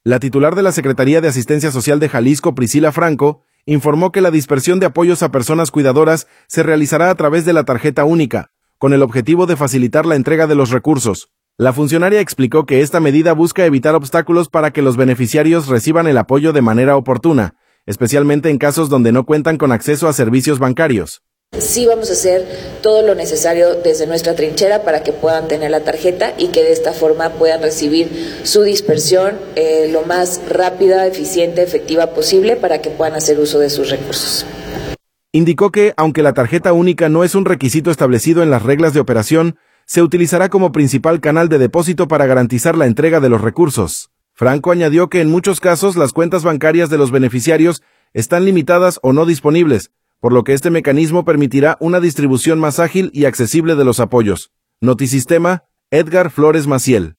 La titular de la Secretaría de Asistencia Social de Jalisco, Priscila Franco, informó que la dispersión de apoyos a personas cuidadoras se realizará a través de la tarjeta única, con el objetivo de facilitar la entrega de los recursos. La funcionaria explicó que esta medida busca evitar obstáculos para que los beneficiarios reciban el apoyo de manera oportuna, especialmente en casos donde no cuentan con acceso a servicios bancarios. Sí vamos a hacer todo lo necesario desde nuestra trinchera para que puedan tener la tarjeta y que de esta forma puedan recibir su dispersión lo más rápida, eficiente, efectiva posible para que puedan hacer uso de sus recursos. Indicó que, aunque la tarjeta única no es un requisito establecido en las reglas de operación, se utilizará como principal canal de depósito para garantizar la entrega de los recursos. Franco añadió que en muchos casos las cuentas bancarias de los beneficiarios están limitadas o no disponibles, por lo que este mecanismo permitirá una distribución más ágil y accesible de los apoyos. Notisistema, Edgar Flores Maciel.